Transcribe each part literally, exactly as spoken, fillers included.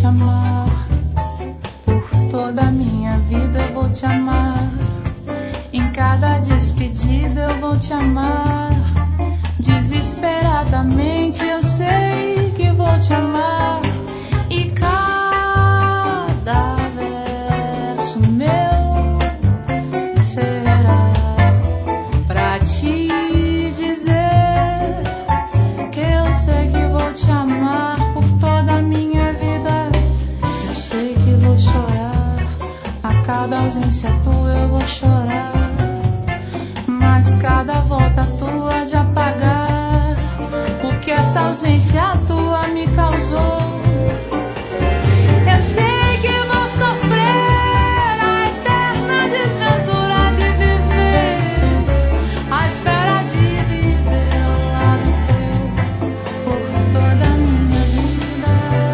te amar. Por toda a minha vida eu vou te amar. Em cada despedida eu vou te amar. Desesperadamente eu sei que vou te amar. E cada verso meu será pra te dizer que eu sei que vou te amar por toda a minha vida. Eu sei que vou chorar, a cada ausência tua eu vou chorar. Mas cada volta tua de apagar o que essa ausência tua me causou. Eu sei que vou sofrer a eterna desventura de viver, à espera de viver ao lado teu por toda a minha vida.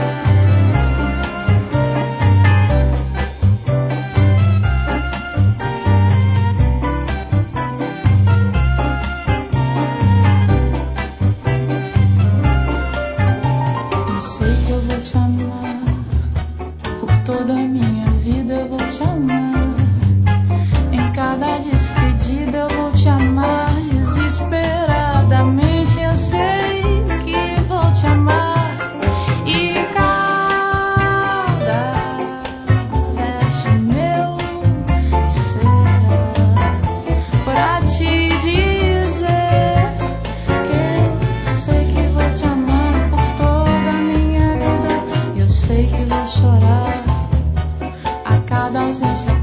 Eu sei que eu vou te amar, por toda a minha vida eu vou te amar. Em cada despedida eu vou te amar. Desesperadamente eu sei que vou te amar. E cada verso meu será pra te dizer que eu sei que vou te amar por toda a minha vida. Eu sei que vou chorar a cada ausência